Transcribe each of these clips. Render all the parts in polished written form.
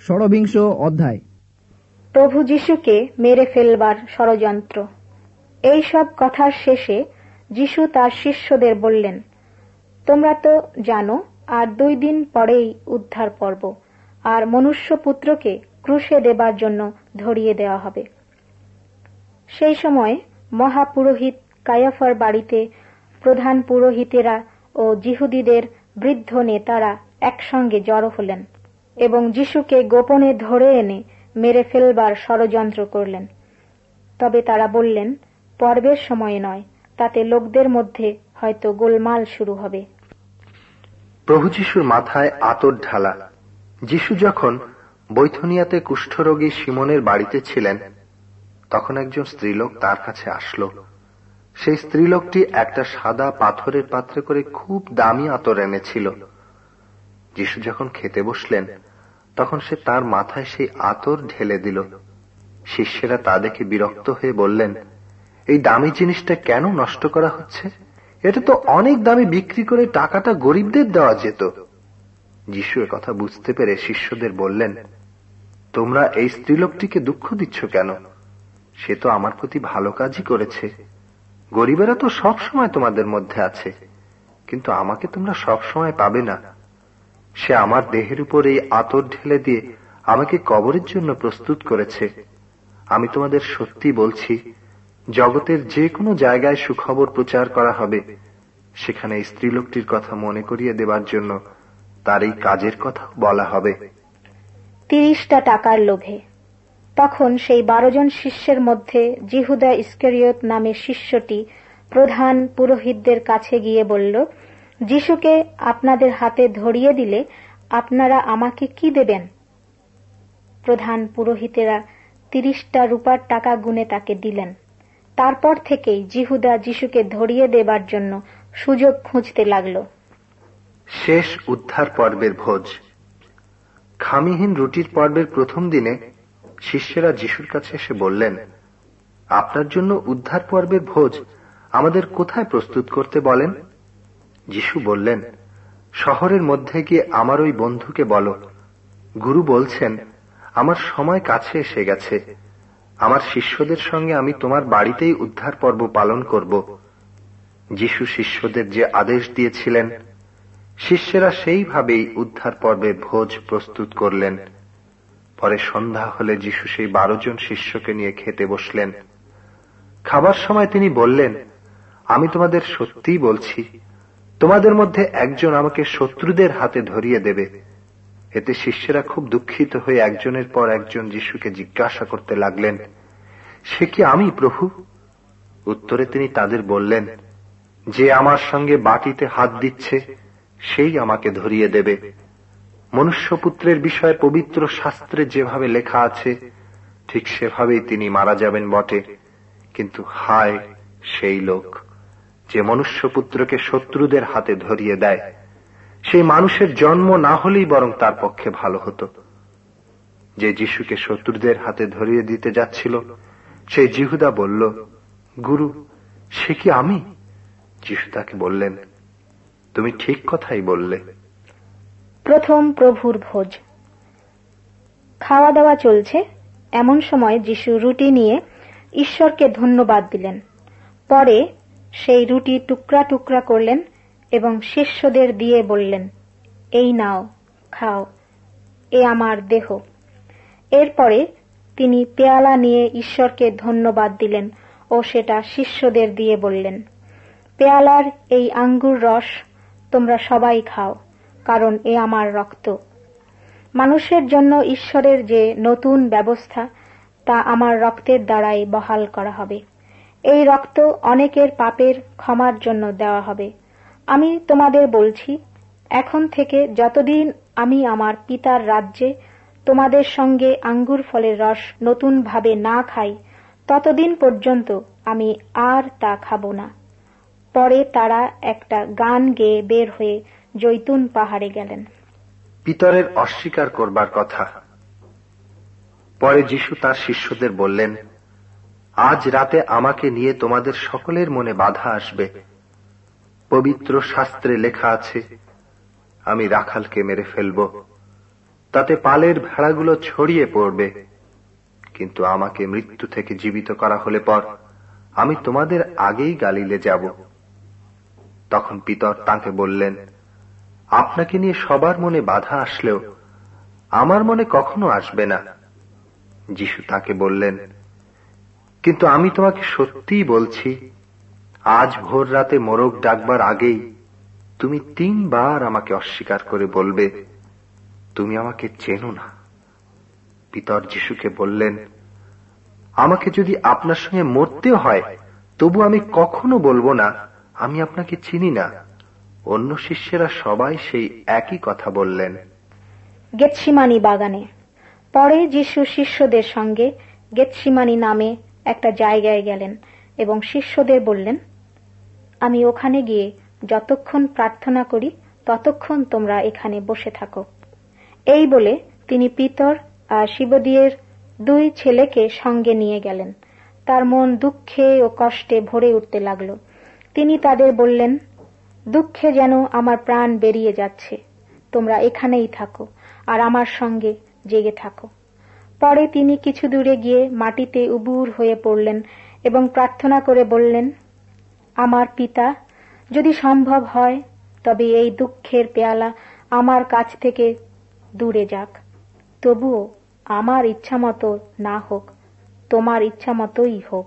ষড়বিংশ অধ্যায়। প্রভু যিশুকে মেরে ফেলবার ষড়যন্ত্র। এই সব কথার শেষে যিশু তার শিষ্যদের বললেন, তোমরা তো জানো আর 2 দিন পরেই উদ্ধার পর্ব, আর মনুষ্যপুত্রকে ক্রুশে দেবার জন্য ধরিয়ে দেওয়া হবে। সেই সময় মহাপুরোহিত কায়াফার বাড়িতে প্রধান পুরোহিতেরা ও যিহুদীদের বৃদ্ধ নেতারা একসঙ্গে জড়ো হলেন এবং যিশুকে গোপনে ধরে এনে মেরে ফেলবার ষড়যন্ত্র করলেন। তবে তারা বললেন, পর্বের সময় নয়, তাতে লোকদের মধ্যে হয়তো গোলমাল শুরু হবে। প্রভু যিশুর মাথায় আতর ঢালা। যিশু যখন বৈথনিয়াতে কুষ্ঠরোগী সিমনের বাড়িতে ছিলেন, তখন একজন স্ত্রীলোক তার কাছে আসলো। সেই স্ত্রীলোকটি একটা সাদা পাথরের পাত্রে করে খুব দামি আতর এনেছিল। যিশু যখন খেতে বসলেন, তখন সে তার মাথায় সেই আতর ঢেলে দিল। শিষ্যেরা তা দেখে বিরক্ত হয়ে বললেন, এই দামি জিনিসটা কেন নষ্ট করা হচ্ছে? এটা তো অনেক দামে বিক্রি করে টাকাটা গরিবদের দেওয়া যেত। যিশু কথা বুঝতে পেরে শিষ্যদের বললেন, তোমরা এই স্ত্রীলোকটিকে দুঃখ দিচ্ছ কেন? সে তো আমার প্রতি ভালো কাজই করেছে। গরিবেরা তো সব সময় তোমাদের মধ্যে আছে, কিন্তু আমাকে তোমরা সব সময় পাবে না। সে আমার দেহের উপর এই আতর ঢেলে দিয়ে আমাকে কবরের জন্য প্রস্তুত করেছে। আমি তোমাদের সত্যি বলছি, জগতের যে কোনো জায়গায় সুখবর প্রচার করা হবে, সেখানে এই স্ত্রীলোকটির কথা মনে করিয়ে দেবার জন্য তার এই কাজের কথা বলা হবে। 30টা টাকার লোভে। তখন সেই 12 জন শিষ্যের মধ্যে জিহুদা ইস্কারিয়ত নামের শিষ্যটি প্রধান পুরোহিতদের কাছে গিয়ে বলল, যিশুকে আপনাদের হাতে ধরিয়ে দিলে আপনারা আমাকে কি দেবেন? প্রধান পুরোহিতেরা 30টা রূপার টাকা গুনে তাকে দিলেন। তারপর থেকেই জিহুদা যিশুকে ধরিয়ে দেবার জন্য সুযোগ খুঁজতে লাগল। শেষ উদ্ধার পর্বের ভোজ। খামিহীন রুটির পর্বের প্রথম দিনে শিষ্যেরা যিশুর কাছে এসে বললেন, আপনার জন্য উদ্ধার পর্বের ভোজ আমাদের কোথায় প্রস্তুত করতে বলেন? যিশু বললেন, শহরের মধ্যে গিয়ে আমার ওই বন্ধুকে বলো, গুরু বলছেন, আমার সময় কাছে এসে গেছে। আমার শিষ্যদের সঙ্গে আমি তোমার বাড়িতেই উদ্ধার পর্ব পালন করব। যিশু শিষ্যদের যে আদেশ দিয়েছিলেন, শিষ্যেরা সেইভাবেই উদ্ধার পর্বের ভোজ প্রস্তুত করলেন। পরে সন্ধ্যা হলে যিশু সেই 12 জন শিষ্যকে নিয়ে খেতে বসলেন। খাবার সময় তিনি বললেন, আমি তোমাদের সত্যিই বলছি, তোমাদের মধ্যে একজন আমাকে শত্রুদের হাতে ধরিয়ে দেবে। এতে শিষ্যেরা খুব দুঃখিত হয়ে একজনের পর একজন যিশুকে জিজ্ঞাসা করতে লাগলেন, সে কি আমি প্রভু? উত্তরে তিনি তাদের বললেন, যে আমার সঙ্গে বাটিতে হাত দিচ্ছে সেই আমাকে ধরিয়ে দেবে। মনুষ্যপুত্রের বিষয়ে পবিত্র শাস্ত্রে যেভাবে লেখা আছে, ঠিক সেভাবেই তিনি মারা যাবেন বটে, কিন্তু হায় সেই লোক যে মনুষ্যপুত্রকে শত্রুদের হাতে ধরিয়ে দেয়। সেই মানুষের জন্ম না হলেই বরং তার পক্ষে ভালো হতো। যে যিশুকে শত্রুদের হাতে ধরিয়ে দিতে যাচ্ছিল, সেই জিহুদা বলল, গুরু, সে কি আমি? যিশু তাকে বললেন, তুমি ঠিক কথাই বললে। প্রথম প্রভুর ভোজ। খাওয়া দাওয়া চলছে, এমন সময় যিশু রুটি নিয়ে ঈশ্বরকে ধন্যবাদ দিলেন। পরে সেই রুটি টুকরা টুকরা করলেন এবং শিষ্যদের দিয়ে বললেন, এই নাও, খাও, এ আমার দেহ। এরপরে তিনি পেয়ালা নিয়ে ঈশ্বরকে ধন্যবাদ দিলেন ও সেটা শিষ্যদের দিয়ে বললেন, পেয়ালার এই আঙ্গুর রস তোমরা সবাই খাও, কারণ এ আমার রক্ত। মানুষের জন্য ঈশ্বরের যে নতুন ব্যবস্থা, তা আমার রক্তের দ্বারাই বহাল করা হবে। এই রক্ত অনেকের পাপের ক্ষমার জন্য দেওয়া হবে। আমি তোমাদের বলছি, এখন থেকে যতদিন আমি আমার পিতার রাজ্যে তোমাদের সঙ্গে আঙ্গুর ফলের রস নতুন ভাবে না খাই, ততদিন পর্যন্ত আমি আর তা খাবো না। পরে তারা একটা গান গেয়ে বের হয়ে জৈতুন পাহাড়ে গেলেন। পিতরের অস্বীকার করবার কথা। পরে যিশু তার শিষ্যদের বললেন, আজ রাতে আমাকে নিয়ে তোমাদের সকলের মনে বাধা আসবে। পবিত্র শাস্ত্রে লেখা আছে, আমি রাখালকে মেরে ফেলব। তাতে পালের ভেড়াগুলো ছড়িয়ে পড়বে। কিন্তু আমাকে মৃত্যু থেকে জীবিত করা হলে পর আমি তোমাদের আগেই গালিলে যাব। তখন পিতর তাঁকে বললেন, আপনাকে নিয়ে সবার মনে বাধা আসলেও আমার মনে কখনো আসবে না। যিশু তাকে বললেন, কিন্তু আমি তোমাকে সত্যিই বলছি, আজ ভোর রাতে মোরগ ডাকবার আগেই তুমি 3 বার আমাকে অস্বীকার করে বলবে, তুমি আমাকে চেনো না। পিতর যিশুকে বললেন, আমাকে যদি আপনার সঙ্গে মরতেও হয় তবু আমি কখনো বলবো না আমি আপনাকে চিনি না। অন্য শিষ্যেরা সবাই সেই একই কথা বললেন। গেতসিমানি বাগানে। পরে যিশু শিষ্যদের সঙ্গে গেতসিমানি নামে একটা জায়গায় গেলেন এবং শিষ্যদের বললেন, আমি ওখানে গিয়ে যতক্ষণ প্রার্থনা করি ততক্ষণ তোমরা এখানে বসে থাকো। এই বলে তিনি পিতর আর সিবদিয়ের 2 ছেলেকে সঙ্গে নিয়ে গেলেন। তার মন দুঃখে ও কষ্টে ভরে উঠতে লাগল। তিনি তাদের বললেন, দুঃখে যেন আমার প্রাণ বেরিয়ে যাচ্ছে, তোমরা এখানেই থাকো আর আমার সঙ্গে জেগে থাকো। পরে তিনি কিছু দূরে গিয়ে মাটিতে উবুর হয়ে পড়লেন এবং প্রার্থনা করে বললেন, আমার পিতা, যদি সম্ভব হয় তবে এই দুঃখের পেয়ালা আমার কাছ থেকে দূরে যাক, তবুও আমার ইচ্ছামতো না হোক, তোমার ইচ্ছামতোই হোক।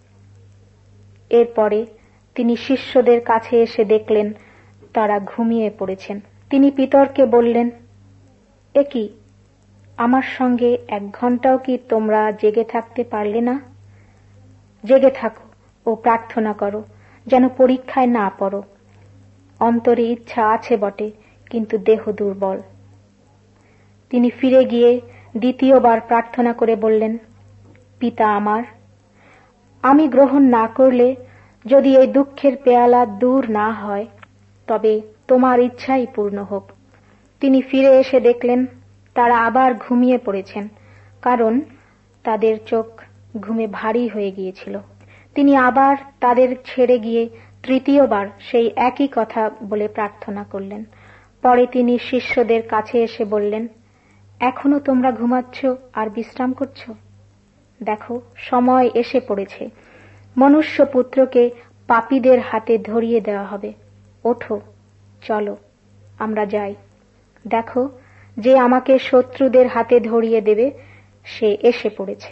এরপরে তিনি শিষ্যদের কাছে এসে দেখলেন তারা ঘুমিয়ে পড়েছেন। তিনি পিতরকে বললেন, এ কি, আমার সঙ্গে 1 ঘন্টাও কি তোমরা জেগে থাকতে পারলে না? জেগে থাকো ও প্রার্থনা করো, যেন পরীক্ষায় না পড়ো। অন্তরে ইচ্ছা আছে বটে, কিন্তু দেহ দুর্বল। তিনি ফিরে গিয়ে 2বার প্রার্থনা করে বললেন, পিতা আমার, আমি গ্রহণ না করলে যদি এই দুঃখের পেয়ালা দূর না হয় তবে তোমার ইচ্ছাই পূর্ণ হোক। তিনি ফিরে এসে দেখলেন তারা আবার ঘুমিয়ে পড়েছেন, কারণ তাদের চোখ ঘুমে ভারী হয়ে গিয়েছিল। তিনি আবার তাদের ছেড়ে গিয়ে 3য়বার সেই একই কথা বলে প্রার্থনা করলেন। পরে তিনি শিষ্যদের কাছে এসে বললেন, এখনো তোমরা ঘুমাচ্ছ আর বিশ্রাম করছো? দেখো, সময় এসে পড়েছে, মনুষ্য পুত্রকে পাপীদের হাতে ধরিয়ে দেওয়া হবে। ওঠো, চলো, আমরা যাই। দেখো, যে আমাকে শত্রুদের হাতে ধরিয়ে দেবে সে এসে পড়েছে।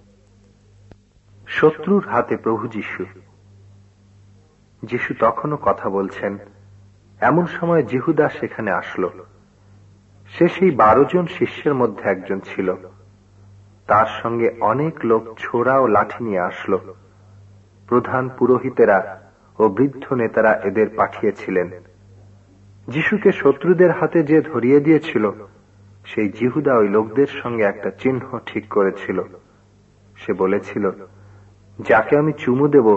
শত্রুর হাতে প্রভু যিশু। যিশু তখনও কথা বলছেন, এমন সময় জিহুদা সেখানে আসলো। সে সেই 12 জন শিষ্যের মধ্যে একজন ছিল। তার সঙ্গে অনেক লোক ছোরা ও লাঠি নিয়ে আসলো। প্রধান পুরোহিতেরা ও বৃদ্ধ নেতারা এদের পাঠিয়েছিলেন। যিশুকে শত্রুদের হাতে যে ধরিয়ে দিয়েছিল সেই জিহুদা ওই লোকদের সঙ্গে একটা চিহ্ন ঠিক করেছিল। সে বলেছিল, যাকে আমি চুমু দেব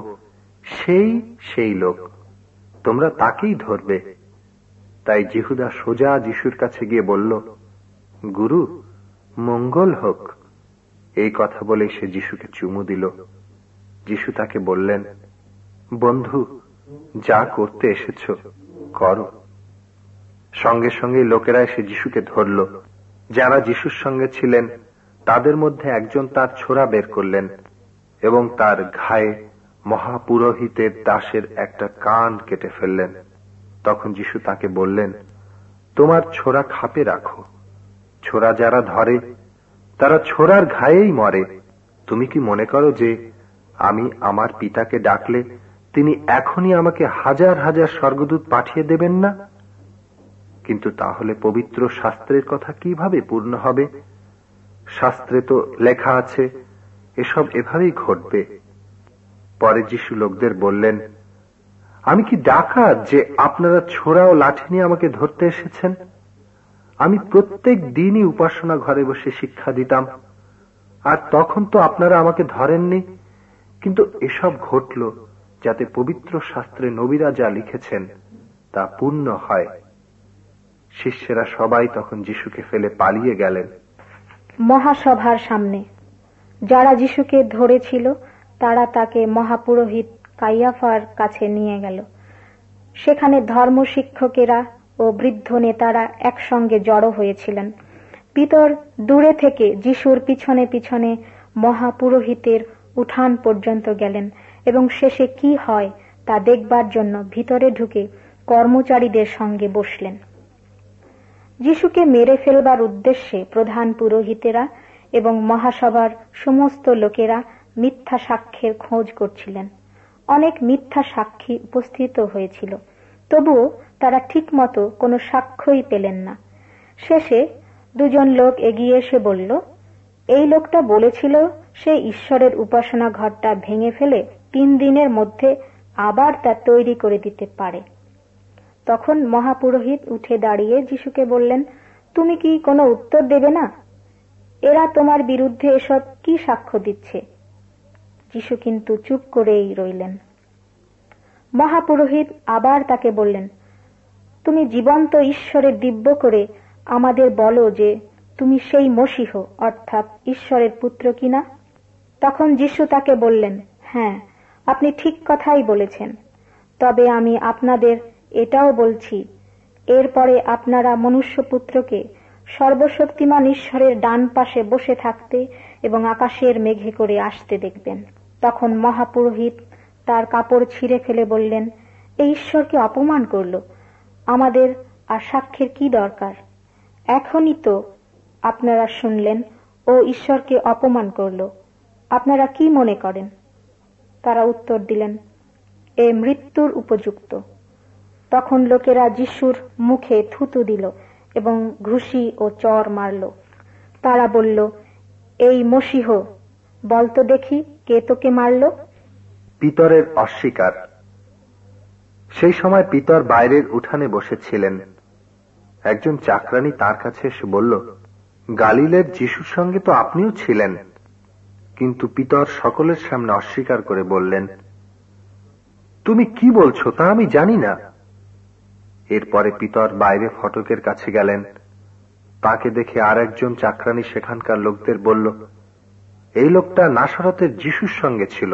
সেই লোক, তোমরা তাকেই ধরবে। তাই জিহুদা সোজা যিশুর কাছে গিয়ে বলল, গুরু, মঙ্গল হোক। এই কথা বলে সে যিশুকে চুমু দিল। যিশু তাকে বললেন, বন্ধু, যা করতে এসেছ করো। সঙ্গে সঙ্গে লোকেরা এসে যিশুকে ধরল। যারা যিশুর সঙ্গে ছিলেন তাদের মধ্যে একজন তার ছোরা বের করলেন এবং তার ঘায়ে মহাপুরোহিতের দাসের একটা কান কেটে ফেললেন। তখন যিশু তাকে বললেন, তোমার ছোরা খাপে রাখো। ছোরা যারা ধরে তারা ছোরার ঘায়েই মরে। তুমি কি মনে করো যে আমি আমার পিতাকে ডাকলে তিনি এখনই আমাকে হাজার হাজার স্বর্গদূত পাঠিয়ে দেবেন না? কিন্তু তাহলে পবিত্র শাস্ত্রের কথা কিভাবে পূর্ণ হবে? শাস্ত্রে তো লেখা আছে এসব এভাবেই ঘটবে। পরে যিশু লোকদের বললেন, আমি কি ডাকাত যে আপনারা ছোরা ও লাঠি নিয়ে আমাকে ধরতে এসেছেন? আমি প্রত্যেক দিনই উপাসনা ঘরে বসে শিক্ষা দিতাম, আর তখন তো আপনারা আমাকে ধরেননি। কিন্তু এসব ঘটল যাতে পবিত্র শাস্ত্রে নবীরা যা লিখেছেন তা পূর্ণ হয়। শিষ্যেরা সবাই তখন যিশুকে ফেলে পালিয়ে গেলেন। মহাসভার সামনে যারা যিশুকে ধরেছিল তারা তাকে মহাপুরোহিত কাইয়াফার কাছে নিয়ে গেল। সেখানে ধর্মশিক্ষকেরা ও বৃদ্ধ নেতারা একসঙ্গে জড়ো হয়েছিলেন। পিতর দূরে থেকে যিশুর পিছনে পিছনে মহাপুরোহিতের উঠান পর্যন্ত গেলেন এবং শেষে কি হয় তা দেখবার জন্য ভিতরে ঢুকে কর্মচারীদের সঙ্গে বসলেন। যিশুকে মেরে ফেলবার উদ্দেশ্যে প্রধান পুরোহিতেরা এবং মহাসভার সমস্ত লোকেরা মিথ্যা সাক্ষ্যের খোঁজ করছিলেন। অনেক মিথ্যা সাক্ষী উপস্থিত হয়েছিল, তবুও তারা ঠিকমতো কোনো সাক্ষ্যই পেলেন না। শেষে দুজন লোক এগিয়ে এসে বলল, এই লোকটা বলেছিল সে ঈশ্বরের উপাসনা ঘরটা ভেঙে ফেলে 3 দিনের মধ্যে আবার তা তৈরি করে দিতে পারে। তখন মহাপুরোহিত উঠে দাঁড়িয়ে যিশুকে বললেন, তুমি কি কোনো উত্তর দেবে না? এরা তোমার বিরুদ্ধে এসব কি সাক্ষ্য দিচ্ছে? যিশু কিন্তু চুপ করেই রইলেন। মহাপুরোহিত আবার তাকে বললেন, তুমি জীবন্ত ঈশ্বরের দিব্য করে আমাদের বলো যে তুমি সেই মসীহ অর্থাৎ ঈশ্বরের পুত্র কিনা। তখন যিশু তাকে বললেন, হ্যাঁ, আপনি ঠিক কথাই বলেছেন। তবে আমি আপনাদের এটাও বলছি, এরপরে আপনারা মনুষ্যপুত্রকে সর্বশক্তিমান ঈশ্বরের ডান পাশে বসে থাকতে এবং আকাশের মেঘে করে আসতে দেখবেন। তখন মহাপুরোহিত তার কাপড় ছিঁড়ে ফেলে বললেন, এই ঈশ্বরকে অপমান করল, আমাদের আর সাক্ষ্যের কি দরকার? এখনই তো আপনারা শুনলেন ও ঈশ্বরকে অপমান করল, আপনারা কি মনে করেন? তারা উত্তর দিলেন, এ মৃত্যুর উপযুক্ত। তখন লোকেরা যিশুর মুখে থুতু দিল এবং ঘুষি ও চর মারল। তারা বলল, এই মসীহ, বলতো দেখি কে তোকে মারল? পিতরের অস্বীকার। সেই সময় পিতর বাইরের উঠানে বসেছিলেন। একজন চাকরানী তার কাছে এসে বলল, গালিলের যিশুর সঙ্গে তো আপনিও ছিলেন। কিন্তু পিতর সকলের সামনে অস্বীকার করে বললেন, তুমি কি বলছো তা আমি জানি না। এরপরে পিতর বাইরে ফটকের কাছে গেলেন। তাকে দেখে আর একজন চাকরানী সেখানকার লোকদের বলল, এই লোকটা নাসরতের যিশুর সঙ্গে ছিল।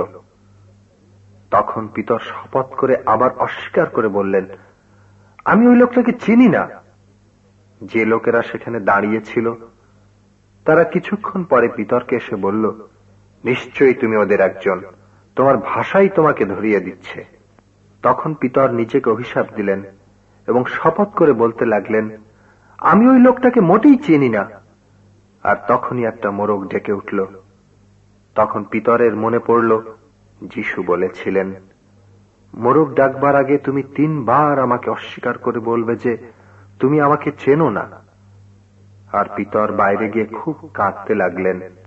তখন পিতর শপথ করে আবার অস্বীকার করে বললেন, আমি ওই লোকটাকে চিনি না। যে লোকেরা সেখানে দাঁড়িয়েছিল তারা কিছুক্ষণ পরে পিতরকে এসে বলল, নিশ্চয়ই তুমি ওদের একজন, তোমার ভাষাই তোমাকে ধরিয়ে দিচ্ছে। তখন পিতর নিজেকে অভিশাপ দিলেন এবং শপথ করে বলতে লাগলেন, আমি ওই লোকটাকে মোটেই চিনি না। আর তখনই একটা মোরগ ডেকে উঠল। তখন পিতরের মনে পড়ল যিশু বলেছিলেন, মোরগ ডাকবার আগে তুমি 3 বার আমাকে অস্বীকার করে বলবে যে তুমি আমাকে চেনো না। আর পিতর বাইরে গিয়ে খুব কাঁদতে লাগলেন।